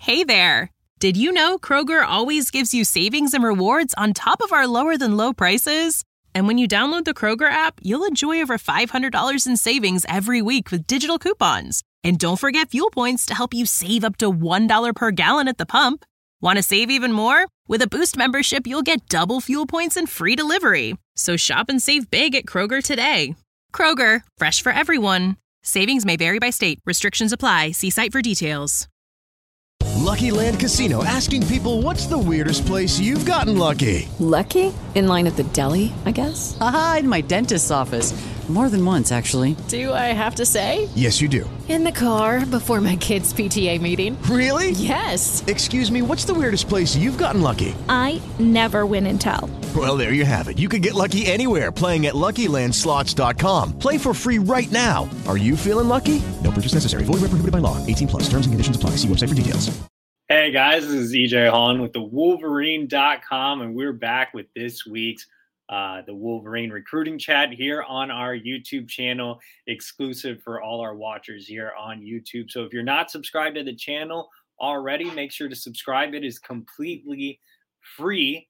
Hey there! Did you know Kroger always gives you savings and rewards on top of our lower-than-low prices? And when you download the Kroger app, you'll enjoy over $500 in savings every week with digital coupons. And don't forget fuel points to help you save up to $1 per gallon at the pump. Want to save even more? With a Boost membership, you'll get double fuel points and free delivery. So shop and save big at Kroger today. Kroger, fresh for everyone. Savings may vary by state. Restrictions apply. See site for details. Lucky Land Casino, asking people, what's the weirdest place you've gotten lucky? Lucky? In line at the deli, I guess? Aha, in my dentist's office. More than once, actually. Do I have to say? Yes, you do. In the car before my kids' PTA meeting. Really? Yes. Excuse me, what's the weirdest place you've gotten lucky? I never win and tell. Well, there you have it. You can get lucky anywhere, playing at LuckyLandSlots.com. Play for free right now. Are you feeling lucky? No purchase necessary. Void where prohibited by law. 18 plus. Terms and conditions apply. See website for details. Hey guys, this is EJ Holland with the Wolverine.com, and we're back with this week's the Wolverine recruiting chat here on our YouTube channel, exclusive for all our watchers here on YouTube. So if you're not subscribed to the channel already, make sure to subscribe. It is completely free.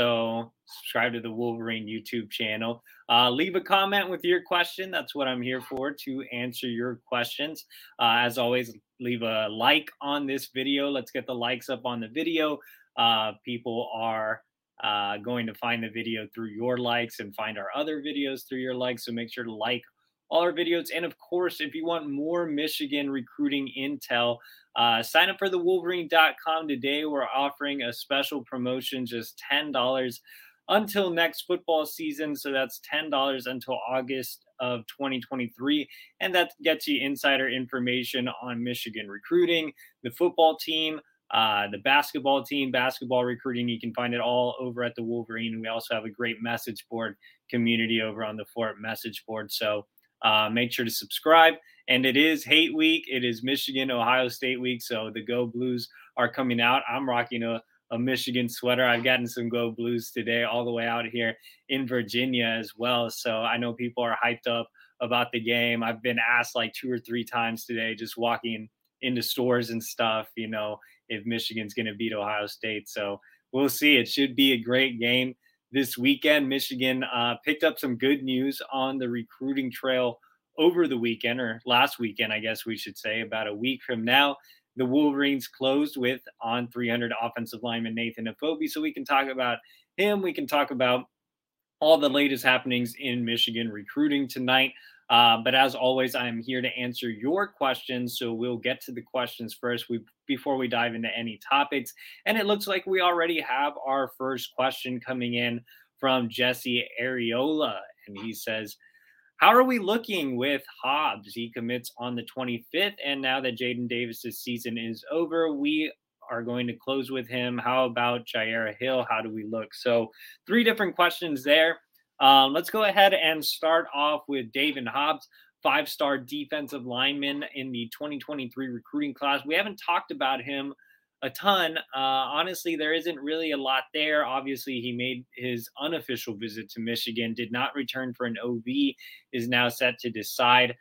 So subscribe to the Wolverine YouTube channel. Leave a comment with your question. That's what I'm here for, to answer your questions. As always, leave a like on this video. Let's get the likes up on the video. People are going to find the video through your likes and find our other videos through your likes. So make sure to like all our videos. And of course, if you want more Michigan recruiting intel, sign up for the Wolverine.com today. We're offering a special promotion, just $10 until next football season. So that's $10 until August of 2023. And that gets you insider information on Michigan recruiting, the football team, the basketball team, basketball recruiting. You can find it all over at the Wolverine. We also have a great message board community over on the Fort message board. So make sure to subscribe. And it is Hate Week. It is Michigan, Ohio State week. So the Go Blues are coming out. I'm rocking a Michigan sweater. I've gotten some Go Blues today all the way out here in Virginia as well. So I know people are hyped up about the game. I've been asked like 2 or 3 times today, just walking into stores and stuff, if Michigan's going to beat Ohio State. So we'll see. It should be a great game this weekend. Michigan picked up some good news on the recruiting trail over the weekend, or last weekend, I guess we should say. About a week from now, the Wolverines closed with on 300 offensive lineman Nathan Afobe. So we can talk about him. We can talk about all the latest happenings in Michigan recruiting tonight. But as always, I'm here to answer your questions. So we'll get to the questions first before we dive into any topics. And it looks like we already have our first question coming in from Jesse Areola. And he says, how are we looking with Hobbs? He commits on the 25th. And now that Jaden Davis's season is over, we are going to close with him. How about Jair Hill? How do we look? So 3 different questions there. Let's go ahead and start off with David Hobbs, 5-star defensive lineman in the 2023 recruiting class. We haven't talked about him a ton. Honestly, there isn't really a lot there. Obviously, he made his unofficial visit to Michigan, did not return for an OV, is now set to decide.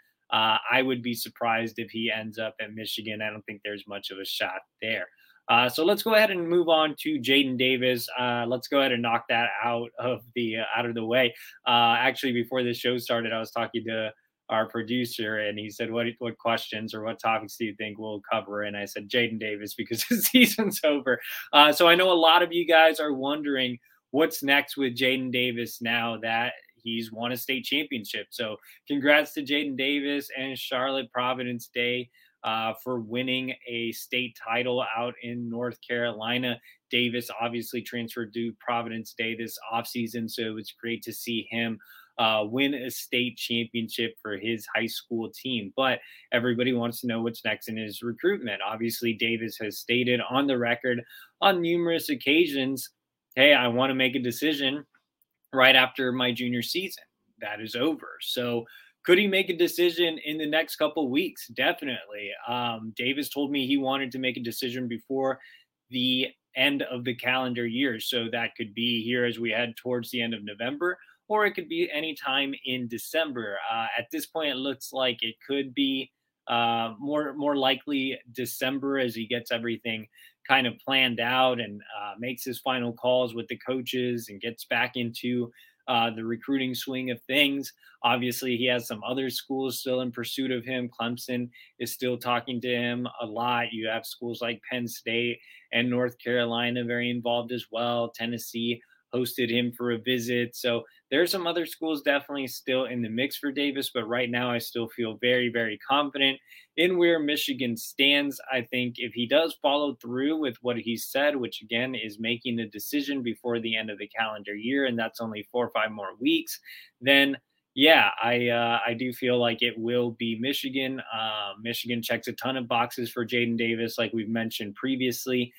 I would be surprised if he ends up at Michigan. I don't think there's much of a shot there. So let's go ahead and move on to Jaden Davis. Let's go ahead and knock that out of the way. Actually, before the show started, I was talking to our producer, and he said, what questions or what topics do you think we'll cover? And I said, Jaden Davis, because the season's over. So I know a lot of you guys are wondering what's next with Jaden Davis now that he's won a state championship. So congrats to Jaden Davis and Charlotte Providence Day for winning a state title out in North Carolina. Davis obviously transferred to Providence Day this offseason, so it was great to see him win a state championship for his high school team. But everybody wants to know what's next in his recruitment. Obviously, Davis has stated on the record on numerous occasions, hey, I want to make a decision right after my junior season. That is over. So could he make a decision in the next couple of weeks? Definitely. Davis told me he wanted to make a decision before the end of the calendar year. So that could be here as we head towards the end of November, or it could be any time in December. At this point, it looks like it could be more likely December, as he gets everything kind of planned out and makes his final calls with the coaches and gets back into the recruiting swing of things. Obviously, he has some other schools still in pursuit of him. Clemson is still talking to him a lot. You have schools like Penn State and North Carolina very involved as well. Tennessee hosted him for a visit. So there are some other schools definitely still in the mix for Davis, but right now I still feel very, very confident in where Michigan stands. I think if he does follow through with what he said, which again is making a decision before the end of the calendar year, and that's only 4 or 5 more weeks, then yeah, I do feel like it will be Michigan. Michigan checks a ton of boxes for Jaden Davis, like we've mentioned previously.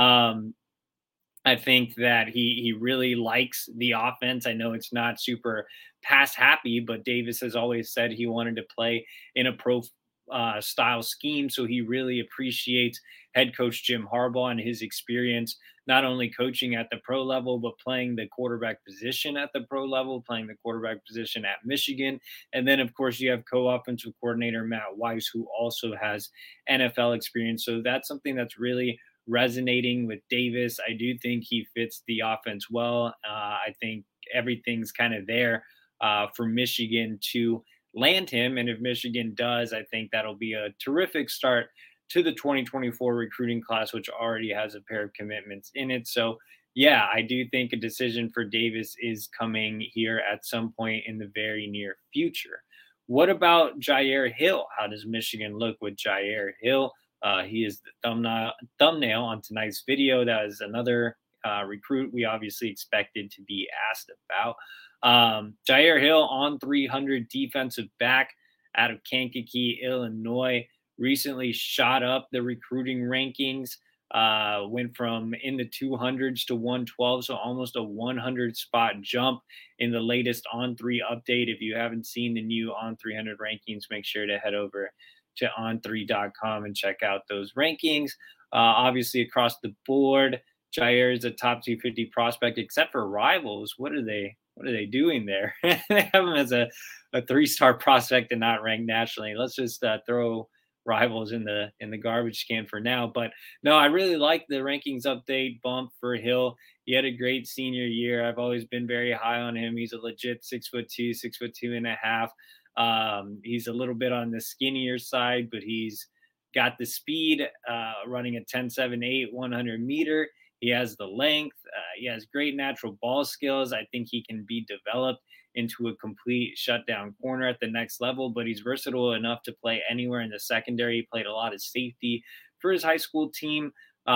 I think that he really likes the offense. I know it's not super pass happy, but Davis has always said he wanted to play in a pro style scheme. So he really appreciates head coach Jim Harbaugh and his experience, not only coaching at the pro level, but playing the quarterback position at the pro level, playing the quarterback position at Michigan. And then, of course, you have co-offensive coordinator Matt Weiss, who also has NFL experience. So that's something that's really resonating with Davis. I do think he fits the offense well. I think everything's kind of there for Michigan to land him. And if Michigan does, I think that'll be a terrific start to the 2024 recruiting class, which already has a pair of commitments in it. So, yeah, I do think a decision for Davis is coming here at some point in the very near future. What about Jair Hill? How does Michigan look with Jair Hill? He is the thumbnail on tonight's video. That is another recruit we obviously expected to be asked about. Jair Hill, on 300 defensive back out of Kankakee, Illinois, recently shot up the recruiting rankings, went from in the 200s to 112, so almost a 100 spot jump in the latest On3 update. If you haven't seen the new On300 rankings, make sure to head over to on3.com and check out those rankings. Obviously, across the board, Jair is a top 250 prospect, except for Rivals. What are they doing there? They have him as a 3-star prospect and not ranked nationally. Let's just throw Rivals in the garbage can for now. But no, I really like the rankings update bump for Hill. He had a great senior year. I've always been very high on him. He's a legit 6'2", 6'2.5". He's a little bit on the skinnier side, but he's got the speed, running a 10.78 100 meter. He has the length. He has great natural ball skills. I think he can be developed into a complete shutdown corner at the next level, but he's versatile enough to play anywhere in the secondary. He played a lot of safety for his high school team.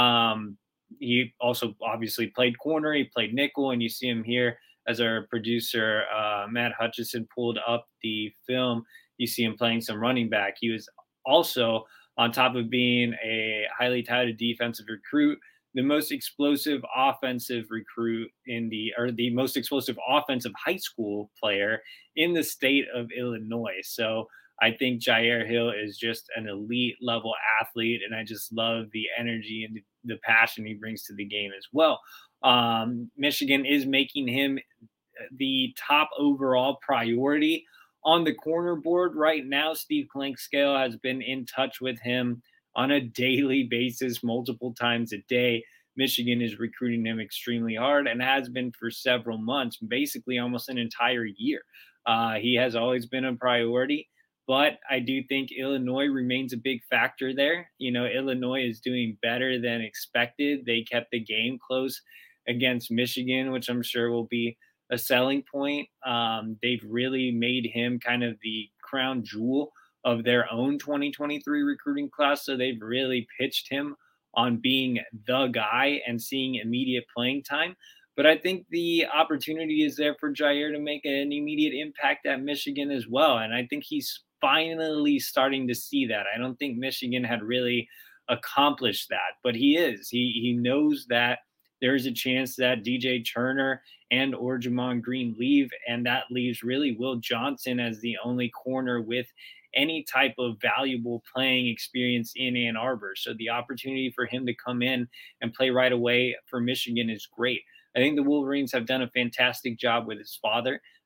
He also obviously played corner. He played nickel, and you see him here as our producer, Matt Hutchison, pulled up the film. You see him playing some running back. He was also, on top of being a highly touted defensive recruit, the most explosive offensive recruit the most explosive offensive high school player in the state of Illinois. So I think Jair Hill is just an elite level athlete, and I just love the energy and the passion he brings to the game as well. Michigan is making him the top overall priority on the corner board right now. Steve Clinkscale has been in touch with him on a daily basis, multiple times a day. Michigan is recruiting him extremely hard and has been for several months, basically almost an entire year. He has always been a priority, but I do think Illinois remains a big factor there. You know, Illinois is doing better than expected. They kept the game close against Michigan, which I'm sure will be a selling point. They've really made him kind of the crown jewel of their own 2023 recruiting class. So they've really pitched him on being the guy and seeing immediate playing time. But I think the opportunity is there for Jair to make an immediate impact at Michigan as well. And I think he's finally starting to see that. I don't think Michigan had really accomplished that, but he is. He knows that there's a chance that DJ Turner and or Jamon Green leave, and that leaves really Will Johnson as the only corner with any type of valuable playing experience in Ann Arbor. So the opportunity for him to come in and play right away for Michigan is great. I think the Wolverines have done a fantastic job with his father.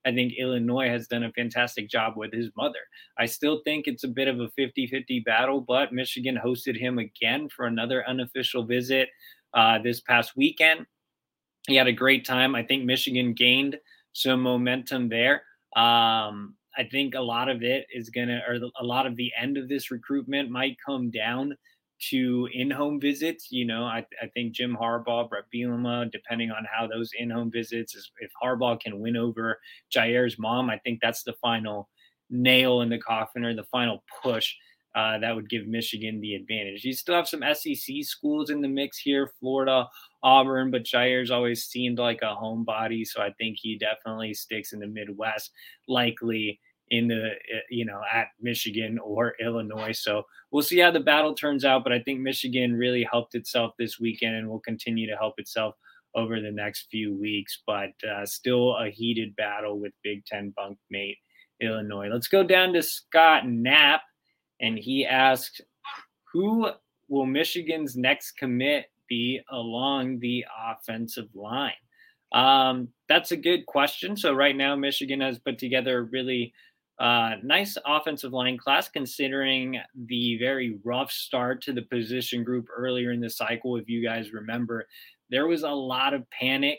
I think Illinois has done a fantastic job with his mother. I still think it's a bit of a 50-50 battle, but Michigan hosted him again for another unofficial visit this past weekend. He had a great time. I think Michigan gained some momentum there. I think a lot of it is a lot of the end of this recruitment might come down to in-home visits. I think Jim Harbaugh, Brett Bielema, depending on how those in-home visits, if Harbaugh can win over Jair's mom, I think that's the final nail in the coffin, or the final push that would give Michigan the advantage. You still have some SEC schools in the mix here, Florida, Auburn, but Jair's always seemed like a homebody, so I think he definitely sticks in the Midwest, likely in the at Michigan or Illinois. So we'll see how the battle turns out, but I think Michigan really helped itself this weekend and will continue to help itself over the next few weeks. But still a heated battle with Big Ten bunkmate Illinois. Let's go down to Scott Knapp, and he asked, who will Michigan's next commit be along the offensive line? That's a good question. So right now, Michigan has put together a really nice offensive line class, considering the very rough start to the position group earlier in the cycle. If you guys remember, there was a lot of panic,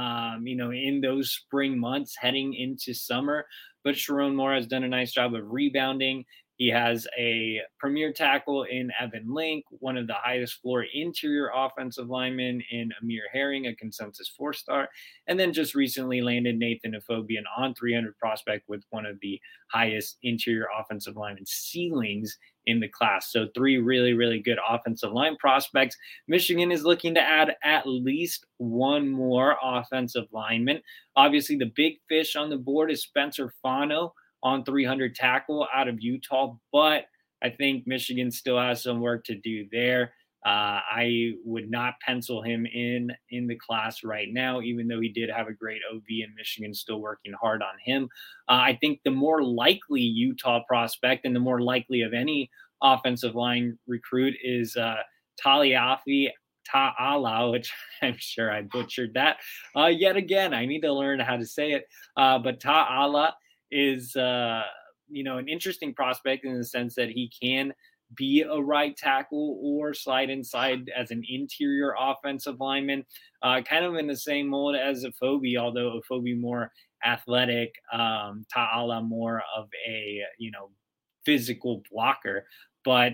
in those spring months heading into summer, but Sharon Moore has done a nice job of rebounding. He has a premier tackle in Evan Link, one of the highest floor interior offensive linemen in Amir Herring, a consensus 4-star, and then just recently landed Nathan Afobe, an on 300 prospect with one of the highest interior offensive lineman ceilings in the class. So 3 really, really good offensive line prospects. Michigan is looking to add at least one more offensive lineman. Obviously, the big fish on the board is Spencer Fano, on 300 tackle out of Utah, but I think Michigan still has some work to do there. I would not pencil him in the class right now, even though he did have a great OV and Michigan still working hard on him. I think the more likely Utah prospect, and the more likely of any offensive line recruit, is Taliafi Ta'ala, which I'm sure I butchered that yet again. I need to learn how to say it. But Ta'ala is an interesting prospect in the sense that he can be a right tackle or slide inside as an interior offensive lineman, kind of in the same mold as Afobe, although Afobe more athletic, Ta'ala more of a physical blocker. But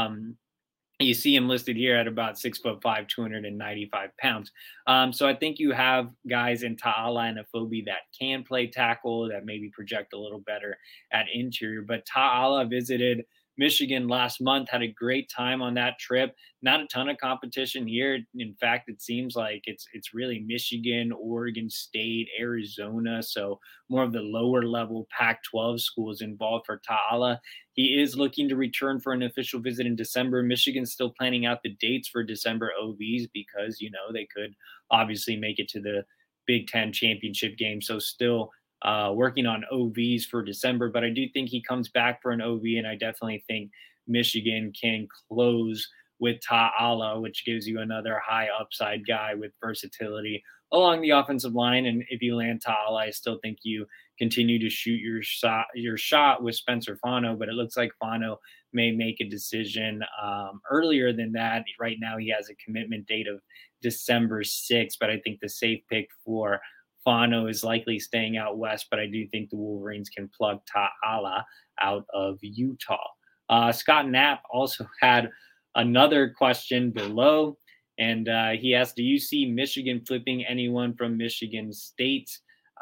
you see him listed here at about 6'5", 295 pounds. So I think you have guys in Ta'ala and Afobe that can play tackle, that maybe project a little better at interior. But Ta'ala visited Michigan last month, had a great time on that trip. Not a ton of competition here. In fact, it seems like it's really Michigan, Oregon State, Arizona. So more of the lower level Pac-12 schools involved for Ta'ala. He is looking to return for an official visit in December. Michigan's still planning out the dates for December OVs because, they could obviously make it to the Big Ten championship game. So still working on OVs for December, but I do think he comes back for an OV, and I definitely think Michigan can close with Ta'ala, which gives you another high upside guy with versatility along the offensive line. And if you land Ta'ala, I still think you continue to shoot your shot with Spencer Fano, but it looks like Fano may make a decision earlier than that. Right now, he has a commitment date of December 6th, but I think the safe pick for Fano is likely staying out west, but I do think the Wolverines can plug Ta'ala out of Utah. Scott Knapp also had another question below, and he asked, do you see Michigan flipping anyone from Michigan State's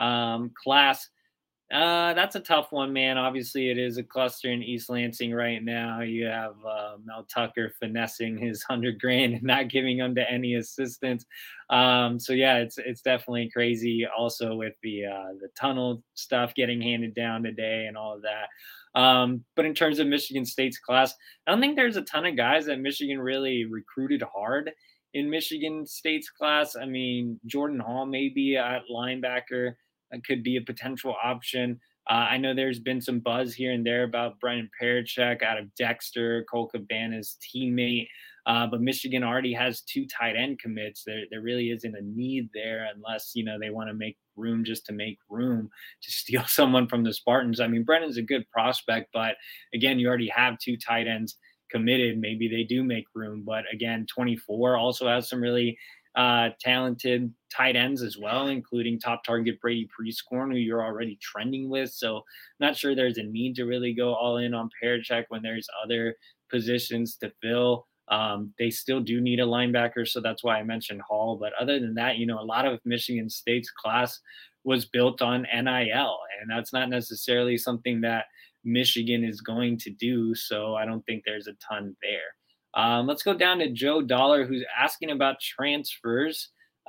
class? That's a tough one, man. Obviously, it is a cluster in East Lansing right now. You have Mel Tucker finessing his $100,000 and not giving him to any assistance. So yeah, it's definitely crazy. Also with the tunnel stuff getting handed down today and all of that. But in terms of Michigan State's class, I don't think there's a ton of guys that Michigan really recruited hard in Michigan State's class. I mean, Jordan Hall maybe at linebacker could be a potential option. I know there's been some buzz here and there about Brennan Parachek out of Dexter, Cole Cabana's teammate. But Michigan already has 2 tight end commits. There really isn't a need there unless, they want to make room just to make room to steal someone from the Spartans. I mean, Brennan's a good prospect, but again, you already have 2 tight ends committed. Maybe they do make room. But again, 24 also has some really talented tight ends as well, including top target Brady Prescorn, who you're already trending with. So I'm not sure there's a need to really go all in on Parachek when there's other positions to fill. They still do need a linebacker, so that's why I mentioned Hall. But other than that, a lot of Michigan State's class was built on NIL, and that's not necessarily something that Michigan is going to do. So I don't think there's a ton there. Let's go down to Joe Dollar, who's asking about transfers.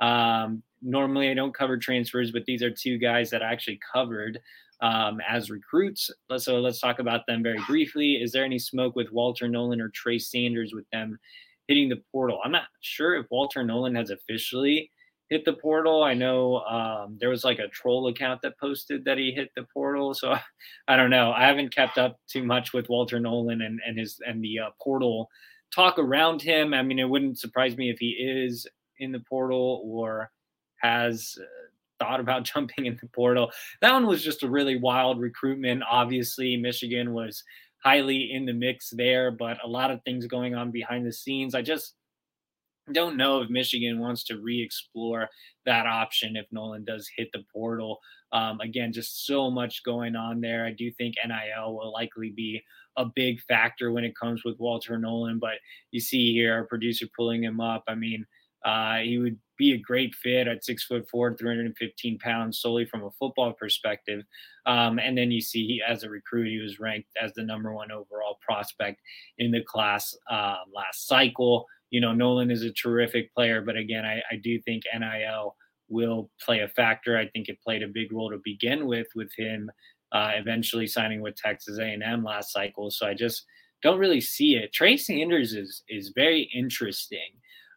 Normally I don't cover transfers, but these are 2 guys that I actually covered as recruits. So let's talk about them very briefly. Is there any smoke with Walter Nolan or Trey Sanders with them hitting the portal? I'm not sure if Walter Nolan has officially hit the portal. I know there was like a troll account that posted that he hit the portal. So I don't know. I haven't kept up too much with Walter Nolan and the portal talk around him. I mean, it wouldn't surprise me if he is in the portal or has thought about jumping in the portal. That one was just a really wild recruitment. Obviously, Michigan was highly in the mix there, but a lot of things going on behind the scenes. I just don't know if Michigan wants to re-explore that option if Nolan does hit the portal. Again, just so much going on there. I do think NIL will likely be a big factor when it comes with Walter Nolan, but you see here our producer pulling him up. I mean, he would be a great fit at 6'4", 315 pounds solely from a football perspective. And then you see as a recruit, he was ranked as the #1 overall prospect in the class last cycle. Nolan is a terrific player, but again, I do think NIL will play a factor. I think it played a big role to begin with him eventually signing with Texas A&M last cycle. So I just don't really see it. Trey Sanders is very interesting.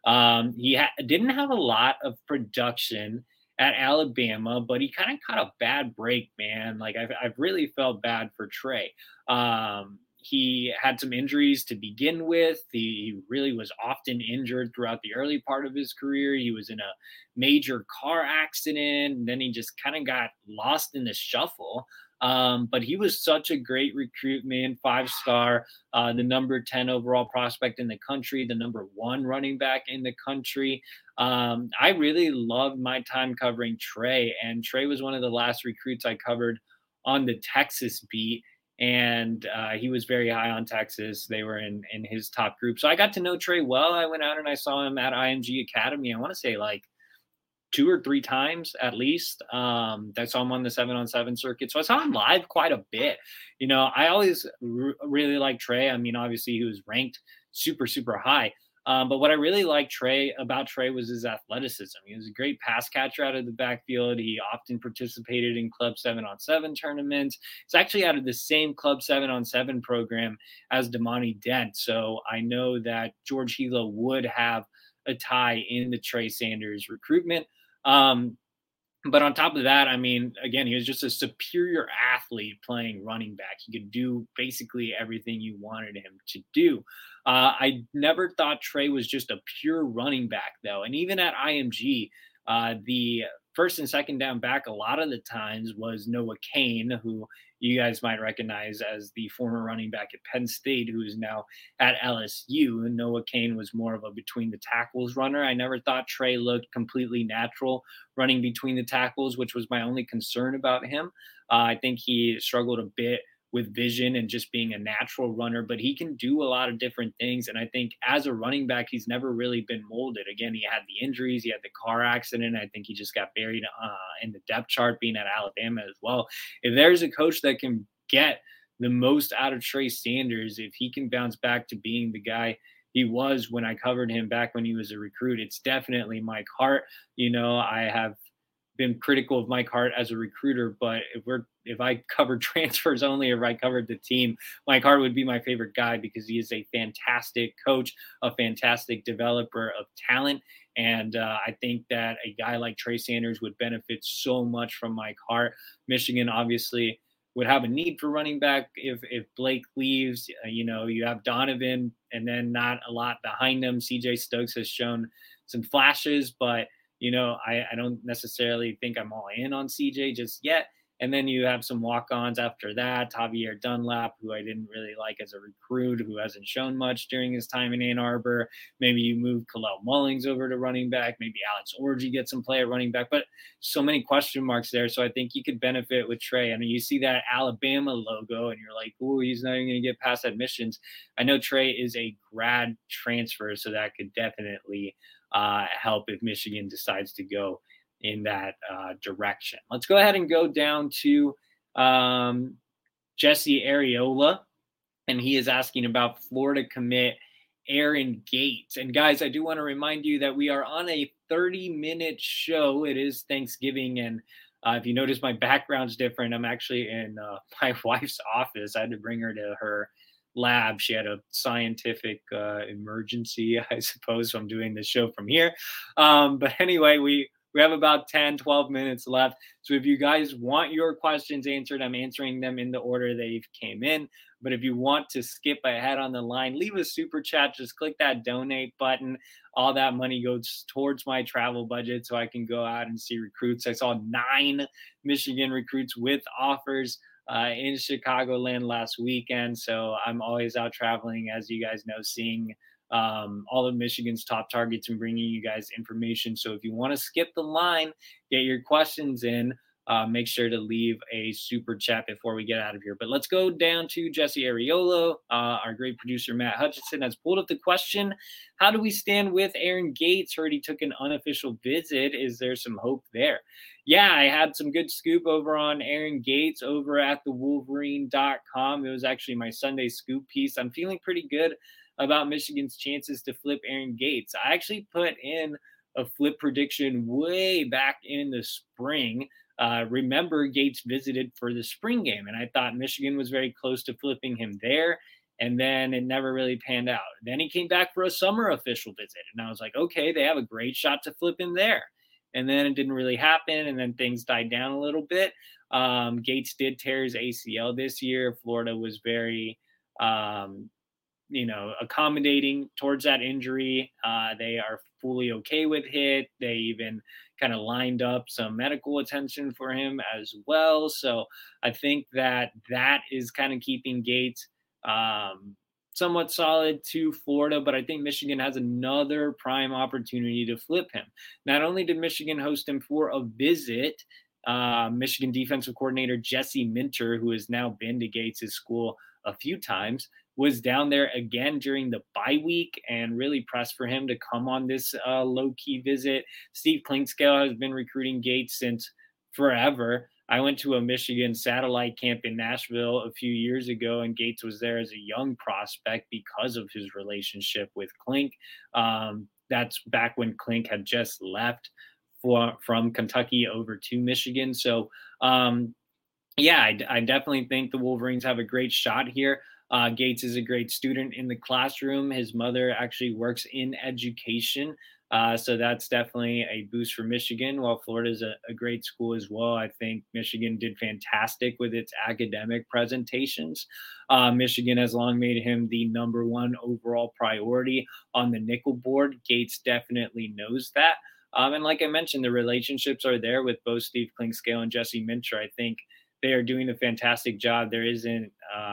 He didn't have a lot of production at Alabama, but he kind of caught a bad break, man. Like I've really felt bad for Trey. He had some injuries to begin with. He really was often injured throughout the early part of his career. He was in a major car accident, and then he just kind of got lost in the shuffle. But he was such a great recruitment, 5-star, the number 10 overall prospect in the country, the number 1 running back in the country. I really loved my time covering Trey, and Trey was one of the last recruits I covered on the Texas beat. And he was very high on Texas. They were in his top group. So I got to know Trey well. I went out and I saw him at IMG Academy. I want to say like 2 or 3 times at least. I saw him on the 7-on-7 circuit. So I saw him live quite a bit. I always really liked Trey. I mean, obviously he was ranked super, super high. But what I really liked about Trey was his athleticism. He was a great pass catcher out of the backfield. He often participated in Club 7-on-7 tournaments. He's actually out of the same Club 7-on-7 program as Damani Dent. So I know that George Hilo would have a tie in the Trey Sanders recruitment. But on top of that, I mean, again, he was just a superior athlete playing running back. He could do basically everything you wanted him to do. I never thought Trey was just a pure running back, though. And even at IMG, the first and second down back a lot of the times was Noah Cain, who you guys might recognize as the former running back at Penn State, who is now at LSU. And Noah Cain was more of a between the tackles runner. I never thought Trey looked completely natural running between the tackles, which was my only concern about him. I think he struggled a bit with vision and just being a natural runner, but he can do a lot of different things. And I think as a running back, he's never really been molded. Again, he had the injuries, he had the car accident. I think he just got buried in the depth chart being at Alabama as well. If there's a coach that can get the most out of Trey Sanders, if he can bounce back to being the guy he was when I covered him back when he was a recruit, it's definitely Mike Hart. I have been critical of Mike Hart as a recruiter, but if I covered transfers only, or if I covered the team, Mike Hart would be my favorite guy because he is a fantastic coach, a fantastic developer of talent. And I think that a guy like Trey Sanders would benefit so much from Mike Hart. Michigan obviously would have a need for running back if Blake leaves. You have Donovan and then not a lot behind him. CJ Stokes has shown some flashes, but I don't necessarily think I'm all in on CJ just yet. And then you have some walk-ons after that. Javier Dunlap, who I didn't really like as a recruit, who hasn't shown much during his time in Ann Arbor. Maybe you move Kalel Mullings over to running back. Maybe Alex Orji gets some play at running back. But so many question marks there. So I think you could benefit with Trey. I mean, you see that Alabama logo, and you're like, oh, he's not even going to get past admissions. I know Trey is a grad transfer, so that could definitely help if Michigan decides to go in that direction. Let's go ahead and go down to Jesse Areola, and he is asking about Florida commit Aaron Gates. And guys, I do want to remind you that we are on a 30-minute show. It is Thanksgiving, and if you notice, my background's different. I'm actually in my wife's office. I had to bring her to her lab. She had a scientific emergency, I suppose, so I'm doing this show from here. But anyway, we have about 10, 12 minutes left. So if you guys want your questions answered, I'm answering them in the order they came in. But if you want to skip ahead on the line, leave a super chat. Just click that donate button. All that money goes towards my travel budget so I can go out and see recruits. I saw 9 Michigan recruits with offers in Chicagoland last weekend. So I'm always out traveling, as you guys know, seeing all of Michigan's top targets and bringing you guys information. So if you want to skip the line, get your questions in, make sure to leave a super chat before we get out of here. But let's go down to Jesse Areola. Our great producer, Matt Hutchinson, has pulled up the question. How do we stand with Aaron Gates? Heard he took an unofficial visit. Is there some hope there? Yeah, I had some good scoop over on Aaron Gates over at thewolverine.com. It was actually my Sunday scoop piece. I'm feeling pretty good about Michigan's chances to flip Aaron Gates. I actually put in a flip prediction way back in the spring. Remember, Gates visited for the spring game, and I thought Michigan was very close to flipping him there, and then it never really panned out. Then he came back for a summer official visit, and I was like, okay, they have a great shot to flip him there. And then it didn't really happen, and then things died down a little bit. Gates did tear his ACL this year. Florida was very accommodating towards that injury. They are fully okay with it. They even kind of lined up some medical attention for him as well. So I think that is kind of keeping Gates somewhat solid to Florida, but I think Michigan has another prime opportunity to flip him. Not only did Michigan host him for a visit, Michigan defensive coordinator Jesse Minter, who has now been to Gates' school a few times, was down there again during the bye week and really pressed for him to come on this low-key visit. Steve Clinkscale has been recruiting Gates since forever. I went to a Michigan satellite camp in Nashville a few years ago, and Gates was there as a young prospect because of his relationship with Klink. That's back when Klink had just left from Kentucky over to Michigan. So, I definitely think the Wolverines have a great shot here. Gates is a great student in the classroom. His mother actually works in education. So that's definitely a boost for Michigan. While Florida is a great school as well, I think Michigan did fantastic with its academic presentations. Michigan has long made him the number 1 overall priority on the nickel board. Gates definitely knows that. And like I mentioned, the relationships are there with both Steve Clinkscale and Jesse Minter. I think they are doing a fantastic job. There isn't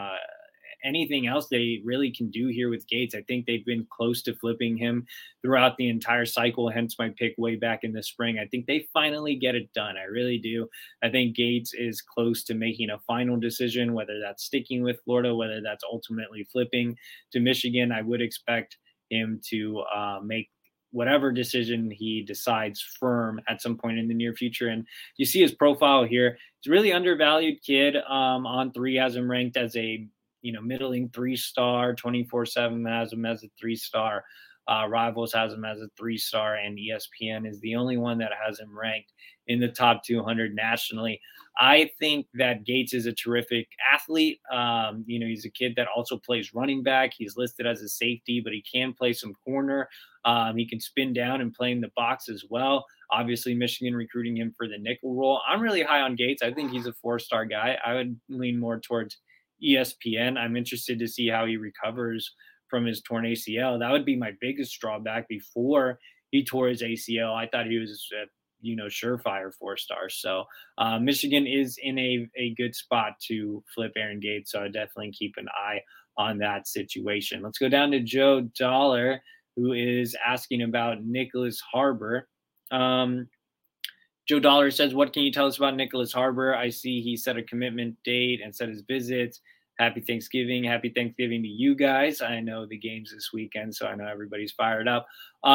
anything else they really can do here with Gates. I think they've been close to flipping him throughout the entire cycle, hence my pick way back in the spring. I think they finally get it done. I really do. I think Gates is close to making a final decision, whether that's sticking with Florida, whether that's ultimately flipping to Michigan. I would expect him to make whatever decision he decides firm at some point in the near future. And you see his profile here. He's a really undervalued kid. On3 has him ranked as a middling 3-star. 24/7 has him as a 3-star. Rivals has him as a 3-star, and ESPN is the only one that has him ranked in the top 200 nationally. I think that Gates is a terrific athlete. He's a kid that also plays running back. He's listed as a safety, but he can play some corner. He can spin down and play in the box as well. Obviously, Michigan recruiting him for the nickel role. I'm really high on Gates. I think he's a 4-star guy. I would lean more towards ESPN. I'm interested to see how he recovers from his torn ACL. That would be my biggest drawback. Before he tore his ACL, I thought he was surefire 4-star. So Michigan is in a good spot to flip Aaron Gates. So I definitely keep an eye on that situation. Let's go down to Joe Dollar, who is asking about Nicholas Harbor. Joe Dollar says, what can you tell us about Nicholas Harbor? I see he set a commitment date and set his visits. Happy Thanksgiving. Happy Thanksgiving to you guys. I know the game's this weekend, so I know everybody's fired up.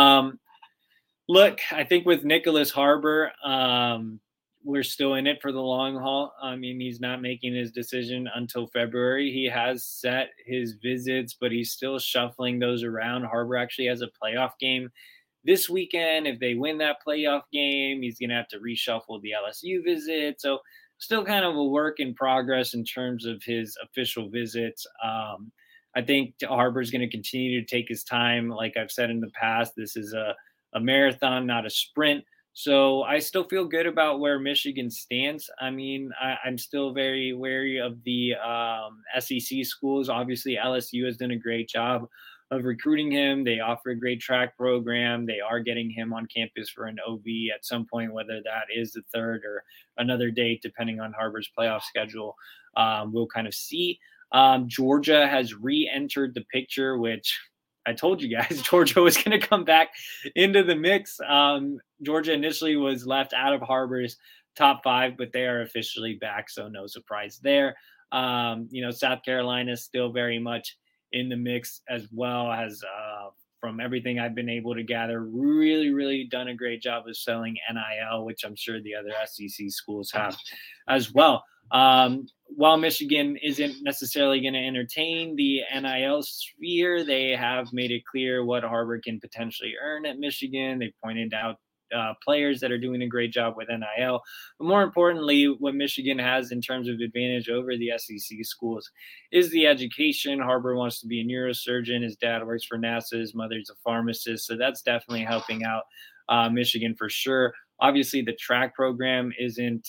Look, I think with Nicholas Harbor, we're still in it for the long haul. I mean, he's not making his decision until February. He has set his visits, but he's still shuffling those around. Harbor actually has a playoff game this weekend. If they win that playoff game, he's going to have to reshuffle the LSU visit. So still kind of a work in progress in terms of his official visits. I think Harbor's going to continue to take his time. Like I've said in the past, this is a marathon, not a sprint. So I still feel good about where Michigan stands. I mean, I'm still very wary of the SEC schools. Obviously, LSU has done a great job of recruiting him. They offer a great track program. They are getting him on campus for an OV at some point, whether that is the third or another date, depending on Harbor's playoff schedule. We'll kind of see. Georgia has re-entered the picture, which I told you guys Georgia was going to come back into the mix. Georgia initially was left out of Harbor's top 5, but they are officially back, so no surprise there. South Carolina is still very much in the mix as well. As from everything I've been able to gather, really, really done a great job of selling NIL, which I'm sure the other SEC schools have as well. While Michigan isn't necessarily going to entertain the NIL sphere, they have made it clear what Harbor can potentially earn at Michigan. They pointed out players that are doing a great job with NIL. But more importantly, what Michigan has in terms of advantage over the SEC schools is the education. Harbor wants to be a neurosurgeon. His dad works for NASA. His mother's a pharmacist. So that's definitely helping out Michigan for sure. Obviously, the track program isn't,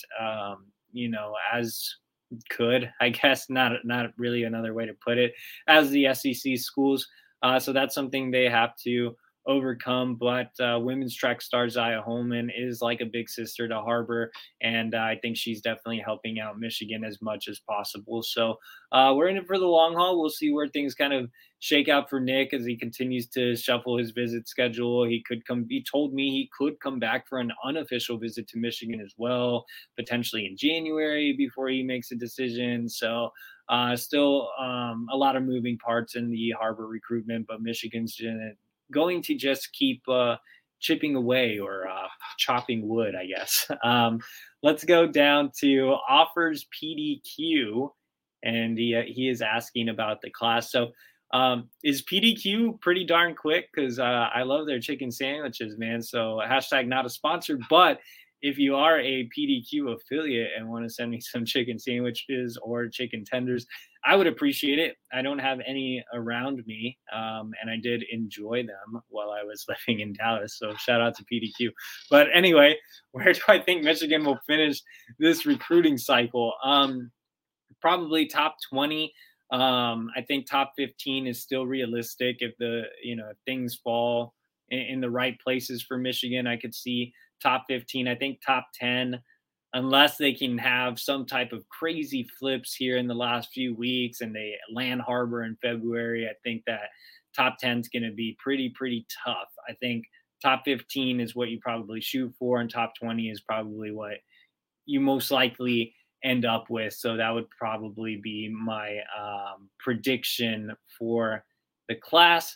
as good, I guess, not really another way to put it, as the SEC schools. So that's something they have to overcome. But women's track star Zia Holman is like a big sister to Harbor, and I think she's definitely helping out Michigan as much as possible. So we're in it for the long haul. We'll see where things kind of shake out for Nick as he continues to shuffle his visit schedule. He told me he could come back for an unofficial visit to Michigan as well, potentially in January before he makes a decision. So still a lot of moving parts in the Harbor recruitment, but Michigan's going to just keep chipping away or chopping wood, I guess. Let's go down to Offers PDQ, and he is asking about the class. So is PDQ pretty darn quick? Because I love their chicken sandwiches, man. So hashtag not a sponsor, but if you are a PDQ affiliate and want to send me some chicken sandwiches or chicken tenders, I would appreciate it. I don't have any around me, and I did enjoy them while I was living in Dallas. So shout out to PDQ. But anyway, where do I think Michigan will finish this recruiting cycle? Probably top 20. I think top 15 is still realistic. If if things fall in the right places for Michigan, I could see top 15. I think top 10, unless they can have some type of crazy flips here in the last few weeks and they land Harbor in February, I think that top 10 is going to be pretty tough. I think top 15 is what you probably shoot for, and top 20 is probably what you most likely end up with. So that would probably be my prediction for the class.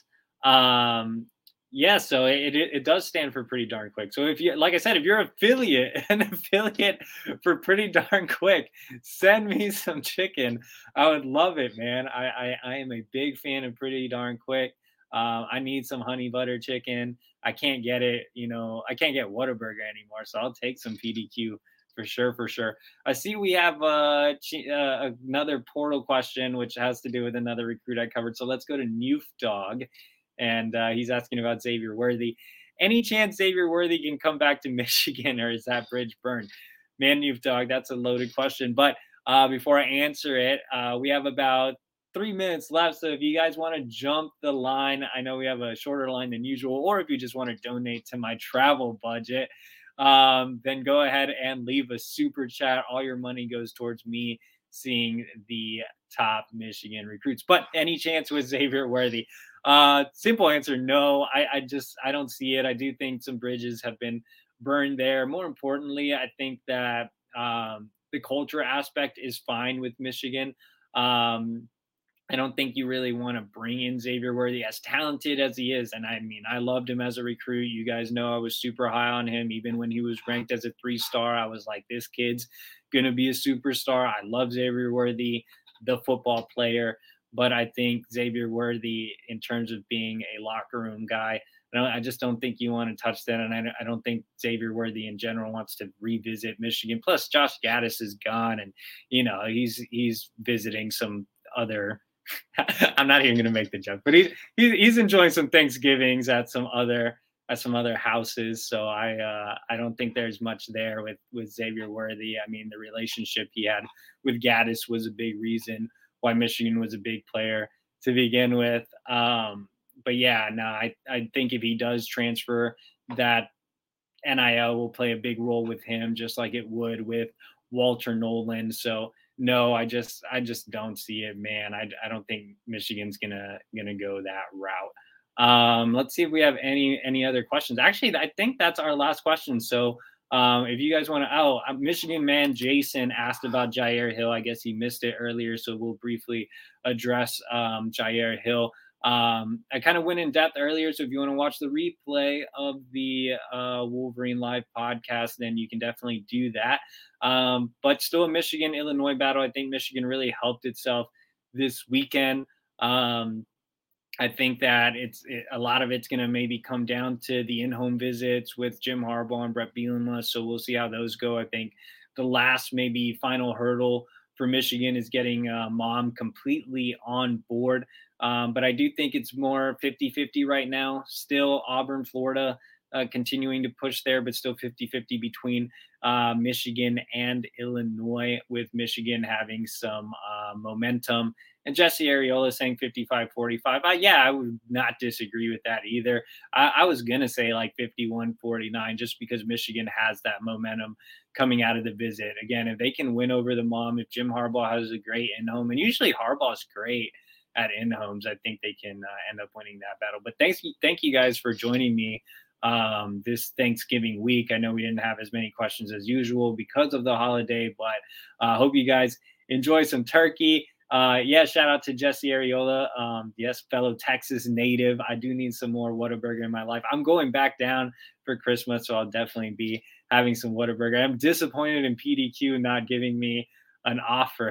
So it does stand for pretty darn quick. So if you, like I said, if you're an affiliate for pretty darn quick, send me some chicken. I would love it, man. I am a big fan of pretty darn quick. I need some honey butter chicken. I can't get it. I can't get Whataburger anymore. So I'll take some PDQ for sure. I see we have another portal question, which has to do with another recruit I covered. So let's go to Newf Dog. And he's asking about Xavier Worthy. Any chance Xavier Worthy can come back to Michigan, or is that bridge burned? Man, you've dog. That's a loaded question. But before I answer it, we have about 3 minutes left. So if you guys want to jump the line, I know we have a shorter line than usual, or if you just want to donate to my travel budget, then go ahead and leave a super chat. All your money goes towards me seeing the top Michigan recruits. But any chance with Xavier Worthy? Simple answer, no. I don't see it. I do think some bridges have been burned there. More importantly, I think that the culture aspect is fine with Michigan. I don't think you really want to bring in Xavier Worthy, as talented as he is. And I mean, I loved him as a recruit. You guys know I was super high on him. Even when he was ranked as a 3-star, I was like, this kid's going to be a superstar. I love Xavier Worthy, the football player. But I think Xavier Worthy, in terms of being a locker room guy, I just don't think you want to touch that. And I don't think Xavier Worthy in general wants to revisit Michigan. Plus, Josh Gaddis is gone. And, he's visiting some other – I'm not even going to make the joke, but he's enjoying some Thanksgivings at some other houses. So I don't think there's much there with Xavier Worthy. I mean, the relationship he had with Gaddis was a big reason why Michigan was a big player to begin with. But yeah, no, I think if he does transfer, that NIL will play a big role with him, just like it would with Walter Nolan. So no, I just don't see it, man. I don't think Michigan's gonna go that route. Let's see if we have any other questions. Actually, I think that's our last question. So if you guys want to, Michigan man Jason asked about Jair Hill. I guess he missed it earlier, so we'll briefly address Jair Hill. I kind of went in depth earlier, so if you want to watch the replay of the Wolverine Live podcast, then you can definitely do that. But still a Michigan-Illinois battle. I think Michigan really helped itself this weekend. I think that a lot of it's going to maybe come down to the in-home visits with Jim Harbaugh and Brett Bielema, so we'll see how those go. I think the last maybe final hurdle for Michigan is getting Mom completely on board. But I do think it's more 50-50 right now. Still Auburn, Florida continuing to push there, but still 50-50 between Michigan and Illinois, with Michigan having some momentum. And Jesse Areola saying 55-45. Yeah, I would not disagree with that either. I was going to say like 51-49 just because Michigan has that momentum coming out of the visit. Again, if they can win over the Mom, if Jim Harbaugh has a great in-home, and usually Harbaugh's great at in-homes, I think they can end up winning that battle. But thank you guys for joining me this Thanksgiving week. I know we didn't have as many questions as usual because of the holiday, but I hope you guys enjoy some turkey. Shout out to Jesse Areola. Yes, fellow Texas native. I do need some more Whataburger in my life. I'm going back down for Christmas, so I'll definitely be having some Whataburger. I'm disappointed in PDQ not giving me an offer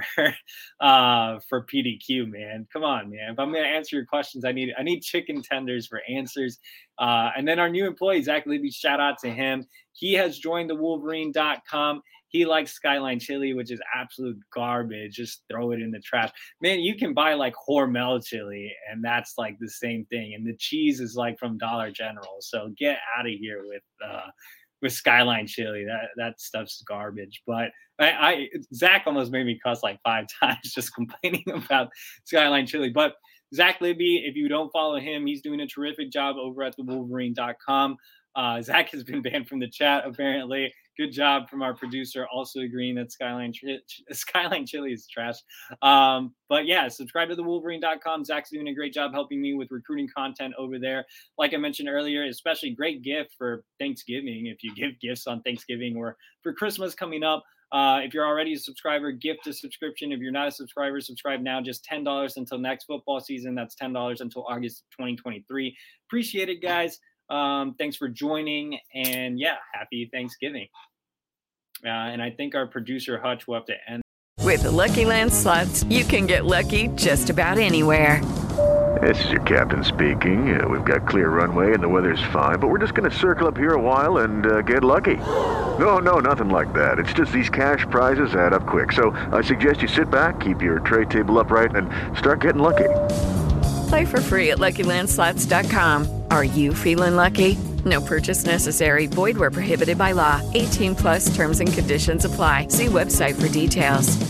for PDQ, man. Come on, man. If I'm going to answer your questions, I need chicken tenders for answers. And then our new employee, Zach Libby, shout out to him. He has joined the Wolverine.com. He likes Skyline chili, which is absolute garbage. Just throw it in the trash. Man, you can buy like Hormel chili, and that's like the same thing. And the cheese is like from Dollar General. So get out of here with Skyline chili. That stuff's garbage. But Zach almost made me cuss like 5 times just complaining about Skyline chili. But Zach Libby, if you don't follow him, he's doing a terrific job over at the Wolverine.com. Zach has been banned from the chat, apparently. Good job from our producer, also agreeing that Skyline chili is trash. But yeah, subscribe to the Wolverine.com. Zach's doing a great job helping me with recruiting content over there. Like I mentioned earlier, especially great gift for Thanksgiving. If you give gifts on Thanksgiving or for Christmas coming up, if you're already a subscriber, gift a subscription. If you're not a subscriber, subscribe now. Just $10 until next football season. That's $10 until August 2023. Appreciate it, guys. Thanks for joining, and yeah, happy Thanksgiving. And I think our producer Hutch will have to end. With the Lucky Land Slots, you can get lucky just about anywhere. This is your captain speaking. We've got clear runway and the weather's fine, but we're just going to circle up here a while and get lucky. No, nothing like that. It's just these cash prizes add up quick. So I suggest you sit back, keep your tray table upright, and start getting lucky. Play for free at LuckyLandSlots.com. Are you feeling lucky? No purchase necessary. Void where prohibited by law. 18+ terms and conditions apply. See website for details.